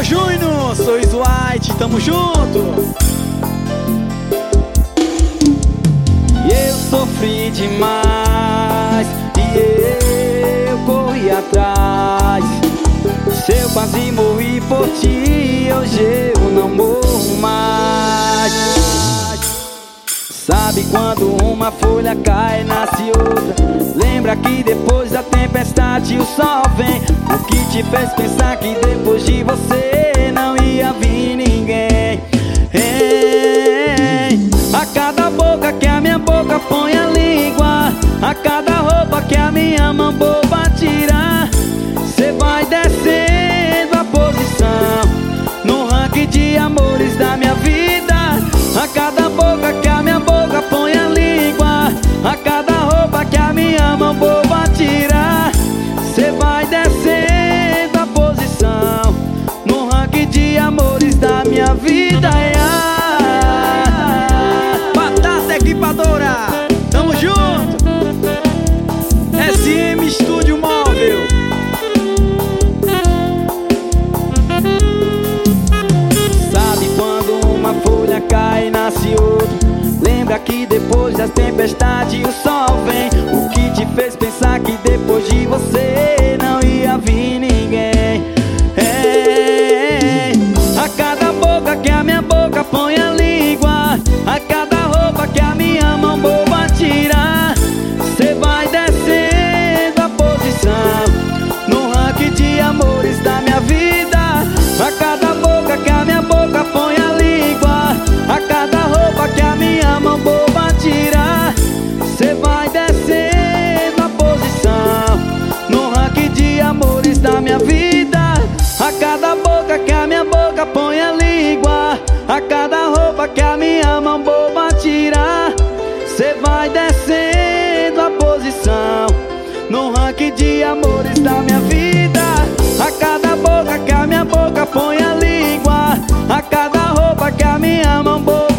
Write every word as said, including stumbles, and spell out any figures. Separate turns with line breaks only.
Júnior, sou White, tamo junto. E eu sofri demais e eu corri atrás. Se eu quase morri por ti, hoje eu não morro mais. Sabe quando uma folha cai, nasce outra? Lembra que depois da tempestade o sol vem. O que te fez pensar que depois de você não ia vir ninguém? Ei, a cada boca que a minha boca põe a língua, a cada roupa que a minha mão boba tira, cê vai descendo a posição no ranking de amores da minha vida. A cada boca que a minha boca põe a língua, a cada roupa que a minha mão boba tira, cê vai descendo a posição no ranking de amores da minha vida. Batata Equipadora, tamo junto. S M Estúdio Móvel. Sabe quando uma folha cai e nasce outra? Lembra que depois das tempestades o sol vem. O que te fez pensar que depois de você não ia vir ninguém? É, a cada boca que a minha boca põe a língua, a cada roupa que a minha mão boba tira, cê vai descendo a posição no ranking de amores da minha vida. A cada boca que a minha boca põe a língua, a cada roupa que a minha mão boba tira, cê vai descendo a posição no ranking de amores da minha vida. A cada boca que a minha boca põe a língua, a cada roupa que a minha mão boba tira, cê vai descendo a posição no ranking de amores da minha vida. A cada boca que a minha boca põe a língua, a cada roupa que a minha mão boba